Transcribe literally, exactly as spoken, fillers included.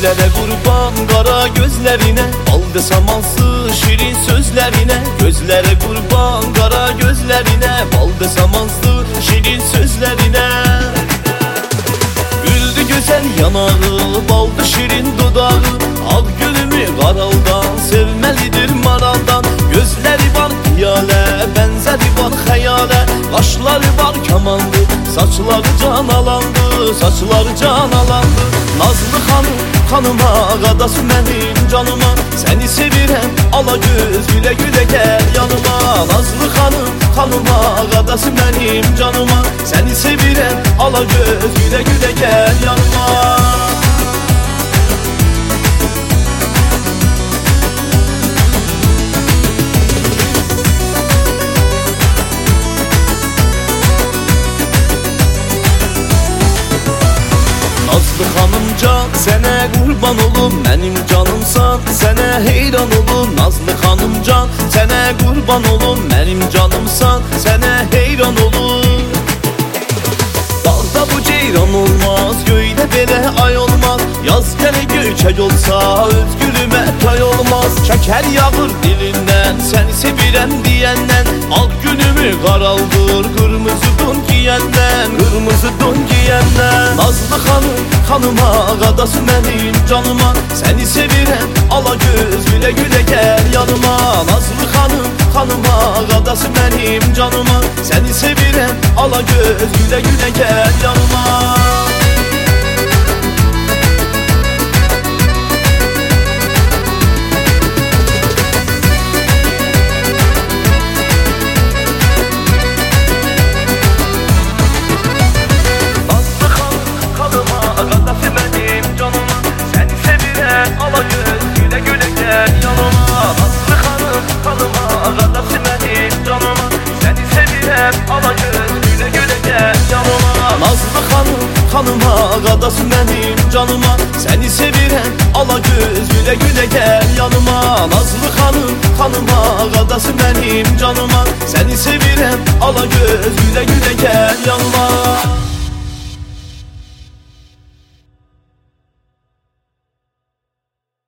Gözlere kurban kara gözlerine, baldı samansız şirin sözlerine. Gözlere kurban kara gözlerine, baldı samansız şirin sözlerine. Güldü güzel yanağı, baldı şirin dudağı. Al gülümü qaraldan, sevmelidir maraldan. Gözleri var piyale, benzeri var hayale. Qaşları var kamandı, saçları can alandı, saçları can alandı. Nazlı xanım, xanıma, qadası mənim canıma. Səni sevirəm, ala göz, gülə gülə gəl yanıma. Nazlı xanım, xanıma, qadası mənim canıma. Səni sevirəm, ala göz, gülə gülə gəl yanıma. Nazlı xanımcan, sənə qurban olum, mənim canımsan, sənə heyran olum. Nazlı xanımcan, sənə qurban olum, mənim canımsan, sənə heyran olum. Dağda bu ceyran olmaz, göydə belə ay olmaz. Yaz gələ göyçək olsa, öz gülümə tay olmaz. Şəkər yağır dilindən, səni sevirəm deyəndən. Ağ günümü qaraldır, qırmızı don giyəndən, qırmızı don giyəndən. Nazlı xanım, xanıma, qadası mənim canıma. Səni sevirəm, ala göz, gülə gülə gəl yanıma. Nazlı xanım, xanıma, qadası mənim canıma. Səni sevirəm, ala göz, gülə gülə gəl yanıma. Nazlı xanım, xanıma, qadası mənim canıma. Səni sevirəm, ala göz, gülə gülə gəl yanıma. Nazlı xanım, xanıma, qadası mənim canıma. Səni sevirəm, ala göz, gülə gülə gəl yanıma.